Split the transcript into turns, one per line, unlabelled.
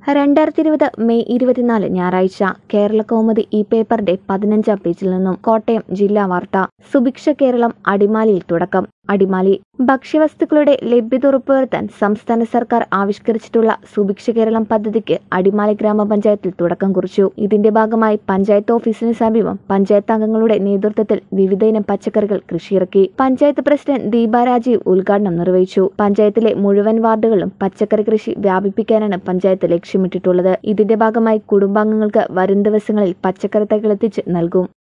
2020 May 24 ഞായറാഴ്ച കേരളകൗമുദി ഈ പേപ്പറിന്റെ 15-ാം പേജിൽ നിന്നും കോട്ടയം ജില്ലാ വാർത്ത. സുഭിക്ഷ കേരളം അടിമാലിയിൽ തുടക്കം. അടിമാലി ഭക്ഷ്യവസ്തുക്കളുടെ ലഭ്യത ഉറപ്പുവരുത്താൻ സംസ്ഥാന സർക്കാർ ആവിഷ്കരിച്ചിട്ടുള്ള സുഭിക്ഷ കേരളം പദ്ധതിക്ക് അടിമാലി ഗ്രാമപഞ്ചായത്തിൽ തുടക്കം കുറിച്ചു. ഇതിന്റെ ഭാഗമായി പഞ്ചായത്ത് ഓഫീസിന് സമീപം പഞ്ചായത്ത് അംഗങ്ങളുടെ നേതൃത്വത്തിൽ വിവിധയിനം പച്ചക്കറികൾ കൃഷിയിറക്കി. പഞ്ചായത്ത് പ്രസിഡന്റ് ദീപ രാജീവ് ഉദ്ഘാടനം നിർവഹിച്ചു. പഞ്ചായത്തിലെ മുഴുവൻ വാർഡുകളിലും പച്ചക്കറി കൃഷി വ്യാപിപ്പിക്കാനാണ് പഞ്ചായത്ത് ലക്ഷ്യമിട്ടിട്ടുള്ളത്. ഇതിന്റെ ഭാഗമായി കുടുംബാംഗങ്ങൾക്ക് വരും ദിവസങ്ങളിൽ പച്ചക്കറി തൈകൾ എത്തിച്ച് നൽകും.